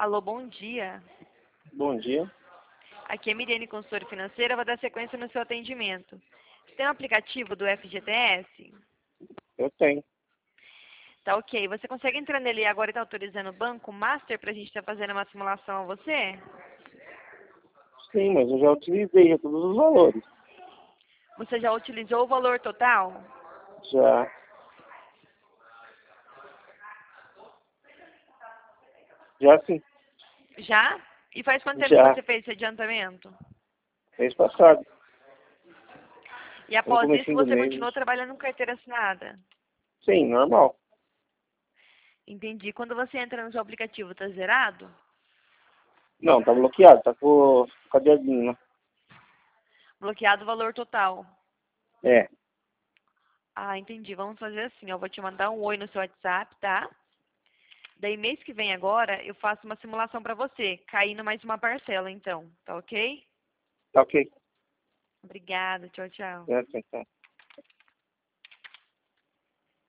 Alô, bom dia. Bom dia. Aqui é Miriane, consultora financeira. Vou dar sequência no seu atendimento. Você tem um aplicativo do FGTS? Eu tenho. Tá ok. Você consegue entrar nele agora e tá autorizando o Banco Master pra gente estar fazendo uma simulação a você? Sim, mas eu já utilizei já todos os valores. Você já utilizou o valor total? Já. Já sim. Já? E faz quanto tempo que Já. você fez esse adiantamento? Mês passado. E No após isso, comecinho do você mês. continuou trabalhando com carteira assinada? Sim, normal. Entendi. Quando você entra no seu aplicativo, tá zerado? Não, tá bloqueado. Tá com o cadeadinho, né? Bloqueado o valor total. É. Ah, entendi. Vamos fazer assim, ó. Eu vou te mandar um oi no seu WhatsApp, tá? Daí, mês que vem agora, eu faço uma simulação pra você, caindo mais uma parcela, então. Tá ok? Tá ok. Obrigada. Tchau, tchau. É assim, tá.